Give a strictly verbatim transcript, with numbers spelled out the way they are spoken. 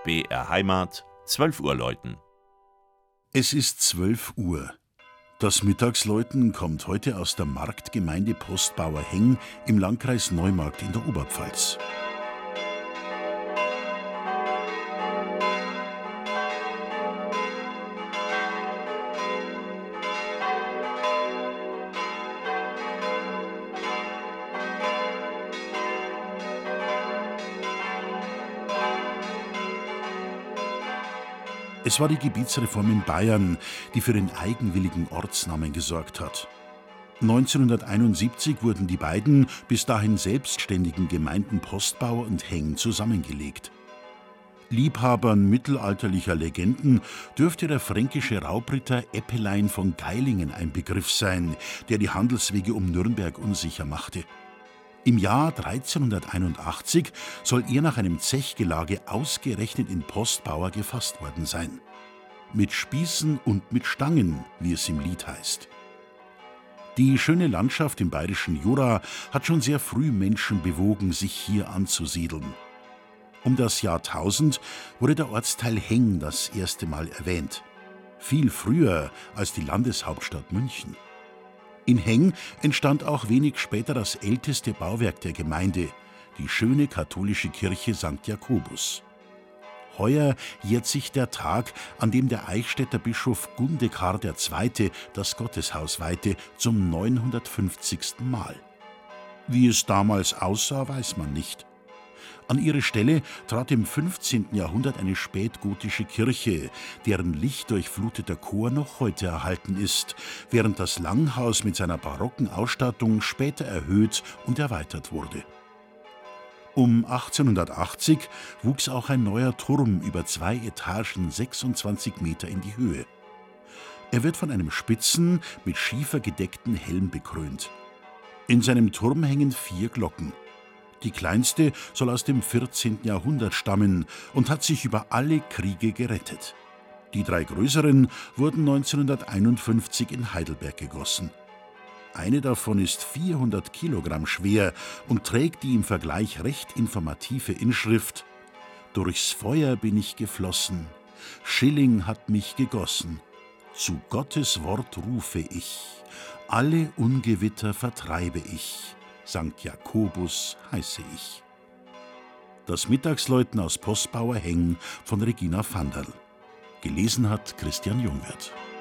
B R Heimat, zwölf Uhr läuten. Es ist zwölf Uhr. Das Mittagsläuten kommt heute aus der Marktgemeinde Postbauer-Henn im Landkreis Neumarkt in der Oberpfalz. Es war die Gebietsreform in Bayern, die für den eigenwilligen Ortsnamen gesorgt hat. neunzehnhunderteinundsiebzig wurden die beiden bis dahin selbstständigen Gemeinden Postbauer und Henn zusammengelegt. Liebhabern mittelalterlicher Legenden dürfte der fränkische Raubritter Eppelein von Geilingen ein Begriff sein, der die Handelswege um Nürnberg unsicher machte. Im Jahr dreizehnhunderteinundachtzig soll er nach einem Zechgelage ausgerechnet in Postbauer gefasst worden sein. Mit Spießen und mit Stangen, wie es im Lied heißt. Die schöne Landschaft im bayerischen Jura hat schon sehr früh Menschen bewogen, sich hier anzusiedeln. Um das Jahrtausend wurde der Ortsteil Henn das erste Mal erwähnt. Viel früher als die Landeshauptstadt München. In Henn entstand auch wenig später das älteste Bauwerk der Gemeinde, die schöne katholische Kirche Sankt Jakobus. Heuer jährt sich der Tag, an dem der Eichstätter Bischof Gundekar der Zweite das Gotteshaus weihte, zum neunhundertfünfzigsten Mal. Wie es damals aussah, weiß man nicht. An ihre Stelle trat im fünfzehnten Jahrhundert eine spätgotische Kirche, deren lichtdurchfluteter Chor noch heute erhalten ist, während das Langhaus mit seiner barocken Ausstattung später erhöht und erweitert wurde. Um achtzehnhundertachtzig wuchs auch ein neuer Turm über zwei Etagen sechsundzwanzig Meter in die Höhe. Er wird von einem spitzen, mit Schiefer gedeckten Helm bekrönt. In seinem Turm hängen vier Glocken. Die kleinste soll aus dem vierzehnten Jahrhundert stammen und hat sich über alle Kriege gerettet. Die drei größeren wurden neunzehnhunderteinundfünfzig in Heidelberg gegossen. Eine davon ist vierhundert Kilogramm schwer und trägt die im Vergleich recht informative Inschrift: Durchs Feuer bin ich geflossen, Schilling hat mich gegossen, zu Gottes Wort rufe ich, alle Ungewitter vertreibe ich. Sankt Jakobus heiße ich. Das Mittagsläuten aus Postbauer Henn von Regina Vanderl. Gelesen hat Christian Jungwirth.